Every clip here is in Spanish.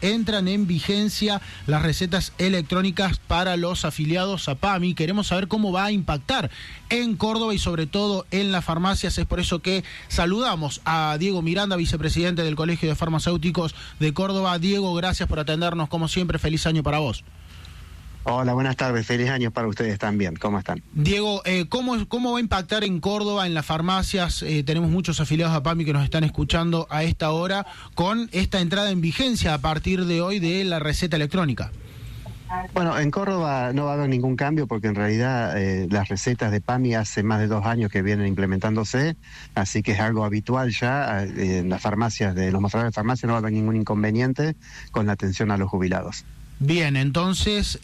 entran en vigencia las recetas electrónicas para los afiliados a PAMI. Queremos saber cómo va a impactar en Córdoba y sobre todo en las farmacias. Es por eso que saludamos a Diego Miranda, vicepresidente del Colegio de Farmacéuticos de Córdoba. Diego, gracias por atendernos, como siempre. Feliz año para vos. Hola, buenas tardes, feliz año para ustedes también, ¿cómo están? Diego, ¿cómo va a impactar en Córdoba, en las farmacias? Tenemos muchos afiliados a PAMI que nos están escuchando a esta hora con esta entrada en vigencia a partir de hoy de la receta electrónica. Bueno, en Córdoba no va a haber ningún cambio porque en realidad las recetas de PAMI hace más de 2 años que vienen implementándose, así que es algo habitual ya. En las farmacias, de los mostradores de farmacia no va a haber ningún inconveniente con la atención a los jubilados. Bien, entonces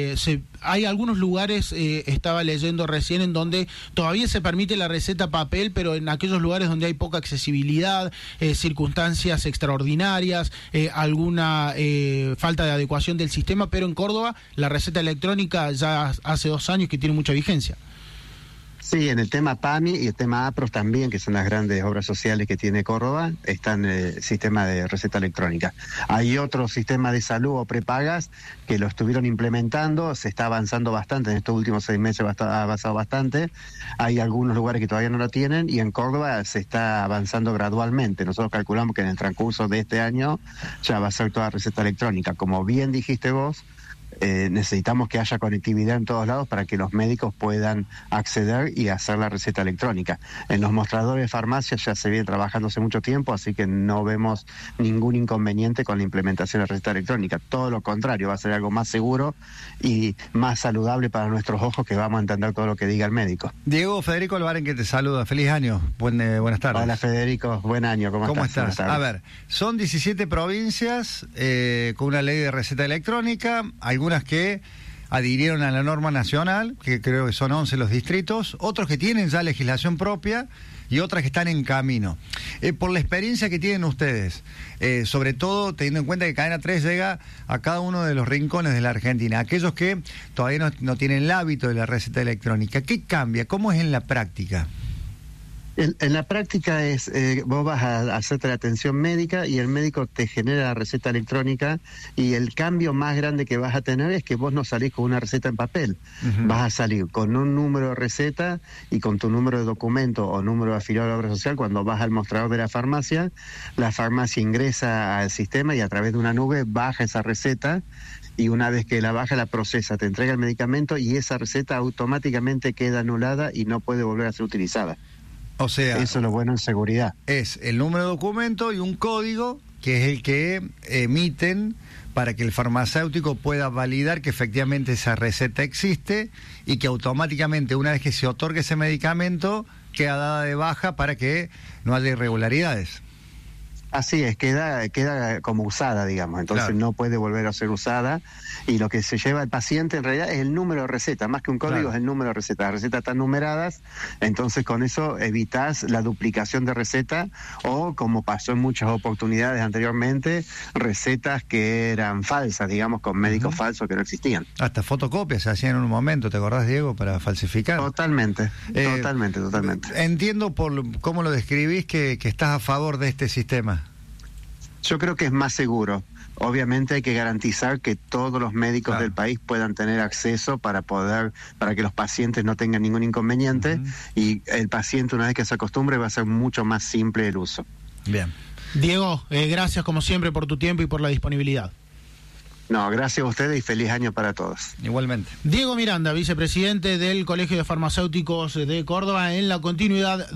hay algunos lugares, estaba leyendo recién, en donde todavía se permite la receta papel, pero en aquellos lugares donde hay poca accesibilidad, circunstancias extraordinarias, alguna falta de adecuación del sistema, pero en Córdoba la receta electrónica ya hace 2 años que tiene mucha vigencia. Sí, en el tema PAMI y el tema APROS también, que son las grandes obras sociales que tiene Córdoba, están en el sistema de receta electrónica. Hay otros sistemas de salud o prepagas que lo estuvieron implementando, se está avanzando bastante, en estos últimos 6 meses ha avanzado bastante. Hay algunos lugares que todavía no lo tienen y en Córdoba se está avanzando gradualmente. Nosotros calculamos que en el transcurso de este año ya va a ser toda receta electrónica. Como bien dijiste vos, necesitamos que haya conectividad en todos lados para que los médicos puedan acceder y hacer la receta electrónica. En los mostradores de farmacia ya se viene trabajando hace mucho tiempo, así que no vemos ningún inconveniente con la implementación de la receta electrónica. Todo lo contrario, va a ser algo más seguro y más saludable para nuestros ojos, que vamos a entender todo lo que diga el médico. Diego, Federico Albarén que te saluda. Feliz año. Buenas tardes. Hola Federico, buen año. ¿Cómo estás? A ver, son 17 provincias con una ley de receta electrónica, algunas que adhirieron a la norma nacional, que creo que son 11 los distritos, otros que tienen ya legislación propia y otras que están en camino. Por la experiencia que tienen ustedes, sobre todo teniendo en cuenta que Cadena 3 llega a cada uno de los rincones de la Argentina, aquellos que todavía no tienen el hábito de la receta electrónica, ¿qué cambia? ¿Cómo es en la práctica? En la práctica es, vos vas a hacerte la atención médica y el médico te genera la receta electrónica, y el cambio más grande que vas a tener es que vos no salís con una receta en papel. Vas a salir con un número de receta y con tu número de documento o número de afiliado a la obra social. Cuando vas al mostrador de la farmacia ingresa al sistema y a través de una nube baja esa receta, y una vez que la baja, la procesa, te entrega el medicamento y esa receta automáticamente queda anulada y no puede volver a ser utilizada. O sea, eso es lo bueno en seguridad. Es el número de documento y un código que es el que emiten para que el farmacéutico pueda validar que efectivamente esa receta existe y que automáticamente, una vez que se otorgue ese medicamento, queda dada de baja para que no haya irregularidades. Así es, queda como usada, digamos, entonces claro, no puede volver a ser usada, y lo que se lleva el paciente en realidad es el número de receta, más que un código, claro, es el número de receta. Las recetas están numeradas, entonces con eso evitas la duplicación de receta, o como pasó en muchas oportunidades anteriormente, recetas que eran falsas, digamos, con médicos falsos que no existían. Hasta fotocopias se hacían en un momento, ¿te acordás, Diego, para falsificar? Totalmente. Entiendo por cómo lo describís que estás a favor de este sistema. Yo creo que es más seguro. Obviamente hay que garantizar que todos los médicos del país puedan tener acceso para que los pacientes no tengan ningún inconveniente, y el paciente, una vez que se acostumbre, va a ser mucho más simple el uso. Bien. Diego, gracias como siempre por tu tiempo y por la disponibilidad. No, gracias a ustedes y feliz año para todos. Igualmente. Diego Miranda, vicepresidente del Colegio de Farmacéuticos de Córdoba, en la continuidad